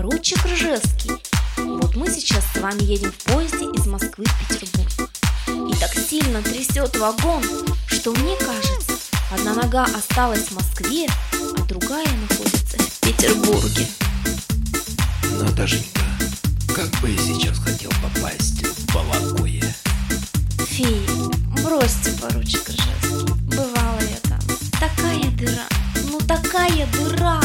Поручик Ржевский, вот мы сейчас с вами едем в поезде из Москвы в Петербург. И так сильно трясет вагон, что мне кажется, одна нога осталась в Москве, а другая находится в Петербурге. Наташенька, как бы я сейчас хотел попасть в Балакуе. Фи, бросьте, поручик Ржевский, бывала я там. Такая дыра, ну такая дыра.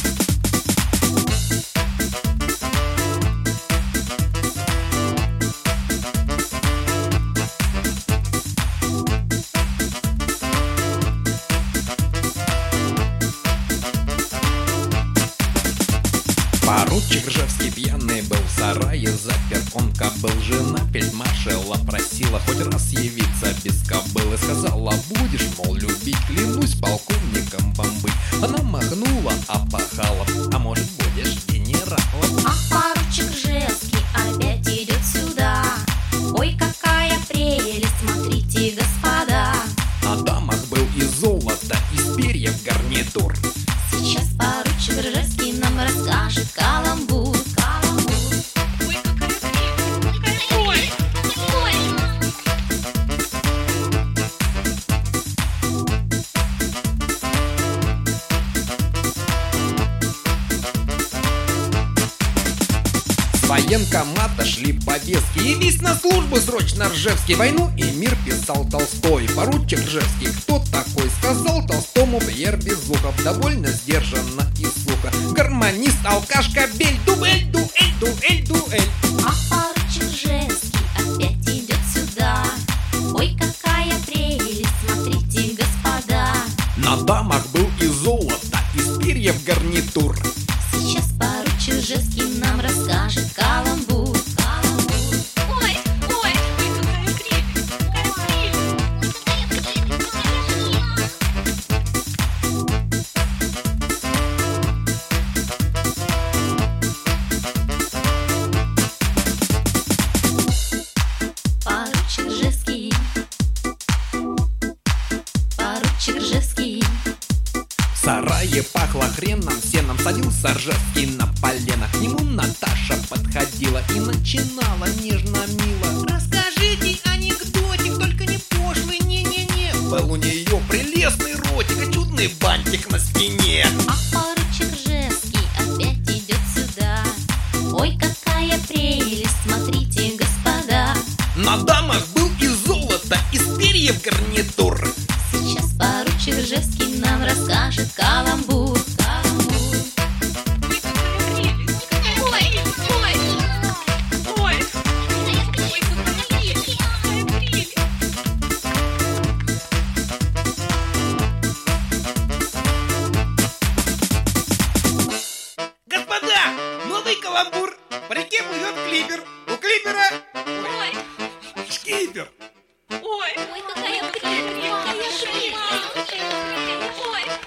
Поручик Ржевский пьяный был в сарае запер. Он кобыл, жена фельдмаршала просила хоть раз явиться без кобылы. Сказала, будешь, мол, любить, клянусь полковником вам быть. Она махнула, опахала, а может, будешь генералом. А поручик Ржевский опять идет сюда. Ой, какая прелесть, смотрите, господа. На дамах был из золота, из перьев гарнитур. Сейчас поручик Ржевский нам расскажет каламбур. Ой, какая прелесть! Ой, ой! С военкомата шли повестки. Явись на службу срочно, Ржевский. «Войну и мир» писал Толстой. Поручик Ржевский, кто такой? Сказал Толстому Пьер Безухов. Довольно сдержанно и сухо. Гармонист, алкаш, кобель. Дуэль, дуэль, дуэль, дуэль. А поручик Ржевский опять идет сюда. Ой, какая прелесть, смотрите, господа. На дамах был из золота, из перьев гарнитур. Сейчас поручик Ржевский нам расскажет каламбур. Ой, ой, какая прелесть! Какая прелесть! Поручик Ржевский, поручик Ржевский. В сарае пахло хреном, сеном. Садился Ржевский на полено. К нему Наташа подходила и начинала нежно-мило. Расскажите анекдотик, только не пошлый, не-не-не. Был у нее прелестный ротик, а чудный бантик на спине. А поручик Ржевский опять идет сюда. Ой, какая прелесть, смотрите, господа. На дамах был из золота, из перьев гарнитур. Сейчас поручик Ржевский нам расскажет каламбур. Ой, какая прелесть! Ой, ой! Ой! Ой, какая прелесть! Какая прелесть! Господа, новый каламбур. По реке плывет клипер. У клипера Ой, шкипер. ой! Ой, какая прелесть, какая прелесть. Ой!